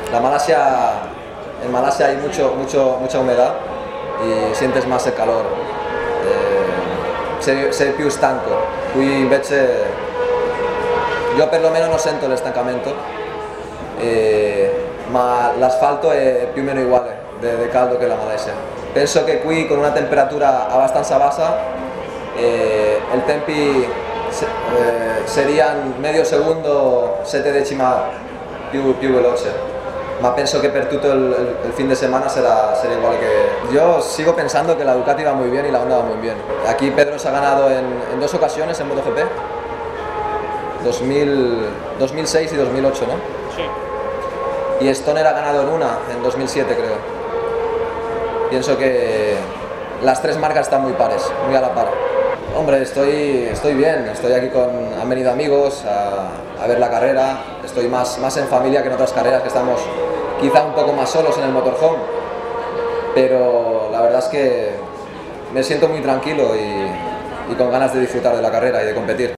En Malasia hay mucha humedad y sientes más el calor. Sei più stanco, qui invece io perlomeno non sento l'estancamento, ma l'asfalto è più o meno uguale de caldo che la Malesia. Penso che qui con una temperatura abbastanza bassa il tempi seriano medio secondo 7 decima più veloce. Ma penso que per tutto el fin de semana será igual que... Yo sigo pensando que la Ducati va muy bien y la Honda va muy bien. Aquí Pedro se ha ganado en 2 ocasiones en MotoGP, 2006 y 2008, ¿no? Sí. Y Stoner ha ganado en una, en 2007 creo. Pienso que las 3 marcas están muy pares, muy a la par. Hombre, estoy bien, han venido amigos a ver la carrera, estoy más en familia que en otras carreras que estamos quizá un poco más solos en el motorhome, pero la verdad es que me siento muy tranquilo y con ganas de disfrutar de la carrera y de competir.